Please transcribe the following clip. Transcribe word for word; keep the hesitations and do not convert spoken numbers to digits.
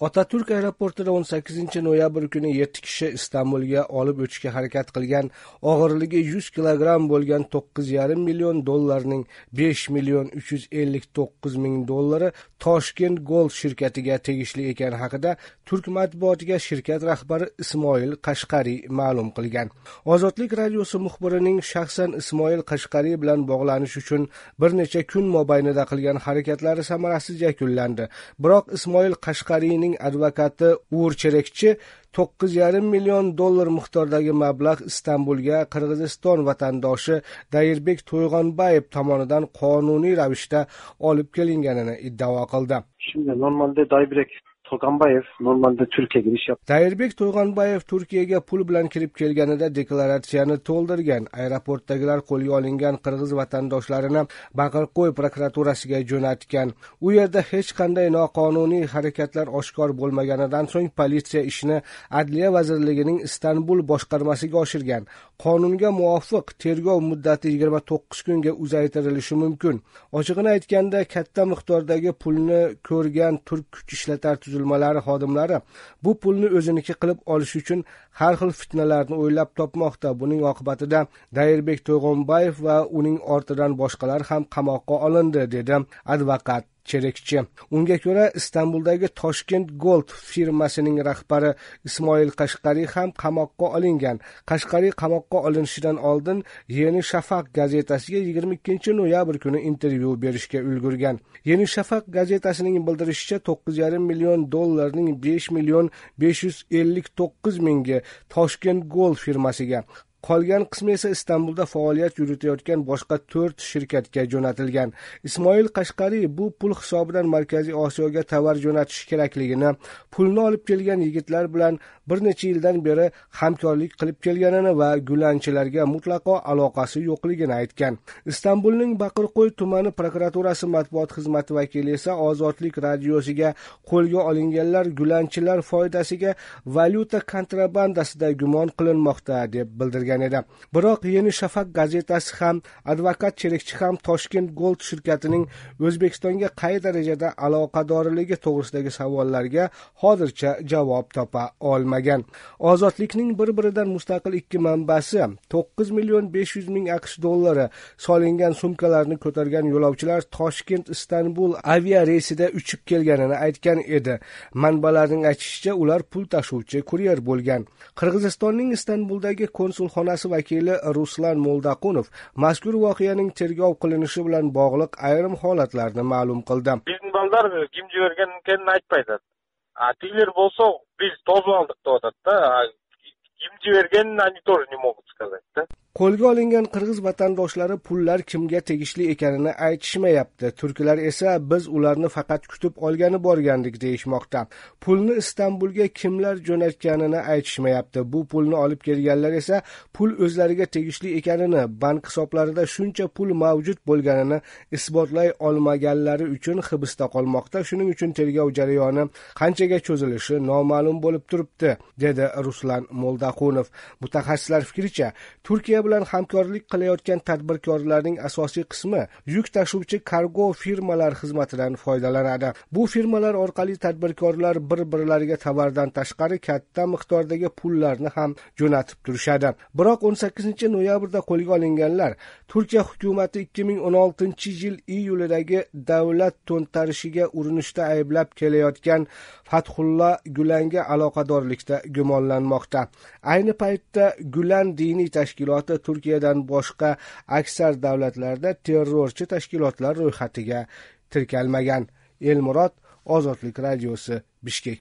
Otaturk aeroportida o'n sakkizinchi noyabr kuni yetti kishi Istanbulga olib o'tishga harakat qilgan og'irligi yuz kilogramm bo'lgan to'qqiz yarim million dollarning besh million uch yuz ellik to'qqiz ming dollari Toshkent Gold shirkatiga tegishli ekani haqida turk matbuotiga shirkat rahbari Ismoil Qashqariy ma'lum qilgan. Ozodlik radiosi muxbirining shaxsan Ismoil Qashqariy bilan bog'lanish uchun bir necha kun mobaynida qilgan harakatlari samarasiz yakunlandi. Biroq Ismoil Qashqariyning advokati Uğur Cherekchi to'qqiz yarim million dollar miqdordagi mablag' Istanbulga Qirg'iziston vatandoshi Dairbek To'yg'onbayev tomonidan qonuniy ravishda olib kelinganini iddao qildi. Şimdi normalde Dairbek To'yg'onbayev normalde Turkiyaga girish yaptı. Dairbek To'yg'onbayev Turkiyaga pul bilan kirib kelganida deklaratsiyani to'ldirgan. Aeroportdagilar qo'lga olingan qirg'iz vatandoshlarini Baqirqo'y prokuraturasiga jo'natgan. U yerda hech qanday noqonuniy harakatlar oshkor bo'lmaganidan so'ng politsiya ishni Adliya vazirligining Istanbul boshqarmasiga oshirgan. Qonunga muvofiq tergov muddati yigirma to'qqiz kunga uzaytirilishi mumkin. Ochig'ini aytganda, katta miqdordagi pulni ko'rgan turk kuch ishlatar tuzilmalari xodimlari bu pulni o'ziniki qilib olish uchun har xil fitnalarni o'ylab topmoqda. Buning oqibatida Dairbek To'yg'onbayev va uning ortidan boshqalar ham qamoqqa olindi, dedi advokat Cherekchi. Unga ko'ra, Istanbuldagi Toshkent Gold firmasining rahbari Ismoil Qashqariy ham qamoqqa olingan. Qashqariy qamoqqa olinishidan oldin Yeni Shafaq gazetasiga yigirma ikkinchi noyabr kuni intervyu berishga ulgurgan. Yeni Shafaq gazetasining bildirishicha, to'qqiz yarim million dollarning besh million besh yuz ellik to'qqiz mingi Toshkent Gold firmasiga, qolgan qismi esa Istanbulda faoliyat yuritayotgan boshqa to'rt shirkatga jo'natilgan. Ismoil Qashqariy bu pul hisobidan Markaziy Osiyoga tovar jo'natish kerakligini, pulni olib kelgan yigitlar bilan bir necha yildan beri hamkorlik qilib kelganini va gulanchilarga mutlaqo aloqasi yo'qligini aytgan. Istanbulning Baqirqo'y tumani prokuraturasi matbuot xizmati vakili esa Ozodlik radiosiga qo'lga olinganlar gulanchilar foydasiga valyuta kontrabandasida gumon qilinmoqda deb bildirgan. Biroq Yeni Shafaq gazetasi ham, advokat Cherekchi ham Toshkent Gold shirkatining O'zbekistonga qay darajada aloqadorligi to'g'risidagi savollarga hozircha javob topa olmagan. Ozodlikning bir-biridan mustaqil ikki manbasi to'qqiz million besh yuz ming aqsh dollari solingan sumkalarni ko'targan yo'lovchilar Toshkent Istanbul avia reysida uchib kelganini aytgan edi. Manbalarning aytishicha, ular pul tashuvchi kuryer bo'lgan. Qirg'izistonning Istanbuldagi konsul xonasi vakili Ruslan Moldaqunov mazkur voqeaning tergov qilinishi bilan bog'liq ayrim holatlarni ma'lum qildi. Bizning bolalar kim jibergan ekanini aytmaydi. Atiler bo'lsa biz tozib oldik deyapti-da. Kim jiberganini они тоже не могут сказать-da. Qo'lga olingan qirg'iz vatandoshlari pullar kimga tegishli ekanini aytishmayapti. Turklar esa biz ularni faqat kutib olgani borgandik deyishmoqda. Pulni Istanbulga kimlar jo'natganini aytishmayapti. Bu pulni olib kelganlar esa pul o'zlariga tegishli ekanini, bank hisoblarida shuncha pul mavjud bo'lganini isbotlay olmaganlari uchun hibsda qolmoqda. Shuning uchun tergov jarayoni qanchaga cho'zilishi noma'lum bo'lib turibdi, dedi Ruslan Moldaqunov. Mutaxassislar fikricha, Turkiya bilan hamkorlik qilayotgan tadbirkorlarning asosiy qismi yuk tashuvchi kargo firmalar xizmatidan foydalanadi. Bu firmalar orqali tadbirkorlar bir-birlariga tovardan tashqari katta miqdordagi pullarni ham jo'natib turishadi. Biroq o'n sakkizinchi noyabrda qo'lga olinganlar Turkiya hukumati ikki ming o'n oltinchi yil iyulidagi davlat to'ntarishiga urinishda ayblab kelayotgan Fathulla Gulanga aloqadorlikda gumonlanmoqda. Ayni paytda Gulan diniy tashkiloti Turkiyadan boshqa aksar davlatlarda terrorchi tashkilotlar ro'yxatiga tirkalmagan. Elmurod, Ozodlik radiosi, Bishkek.